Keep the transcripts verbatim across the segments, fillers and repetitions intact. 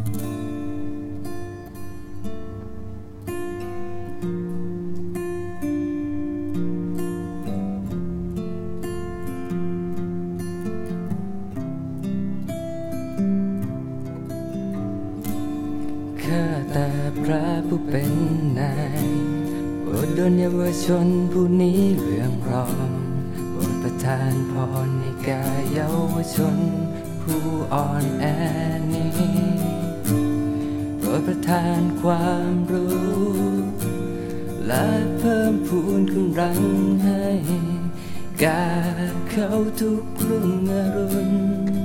ข้าแต่พระผู้เป็นนายโปรดดลเยาวชนผู้นี้เรื่องรองโปรดประทานพรให้แก่เยาวชนผู้อ่อนแอนี้โปรดประทานความรู้และเพิ่มพูนกำลังให้แก่เขาทุกรุ่งอรุณ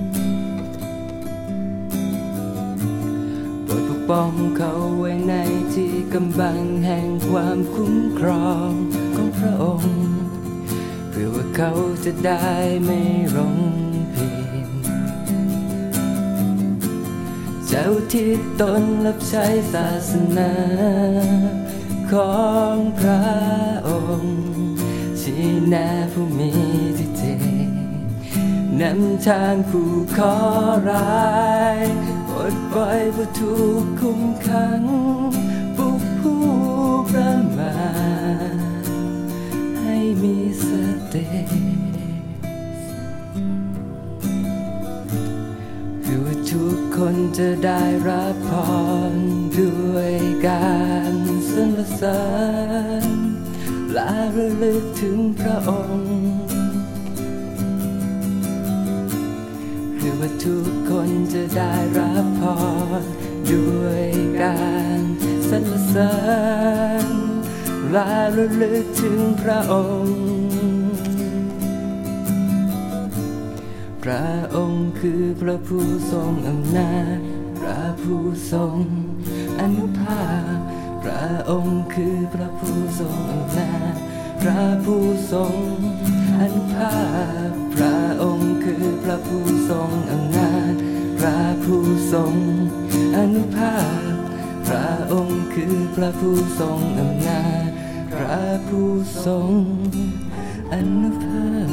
ป้องเขาไว้ในที่กำบังแห่งความคุ้มครองของพระองค์เพื่อว่าเขาจะได้ไม่หลงผิดจะอุทิศตนรับใช้ศาสนาของพระองค์ชี้แนะผู้มีทิฏฐินำทางผู้ขอร้ายปลดปล่อยผู้ถูกคุมขังปลุกผู้ประมาทให้มีสติคือว่าทุกคนจะได้รับพรด้วยการสรรเสริญและระลึกถึงพระองค์คือว่าทุกคนจะได้รับพรด้วยการสรรเสริญและระลึกถึงพระองค์พระองค์คือพระผู้ทรงอำนาจพระผู้ทรงอนุภาพพระองค์คือพระผู้ทรงอำนาจพระผู้ทรงอนุภาพพระองค์คือพระผู้ทรงอำนาจพระผู้ทรงอนุภาพพระองค์คือพระผู้ทรงอำนาจพระผู้ทรงอนุภาพ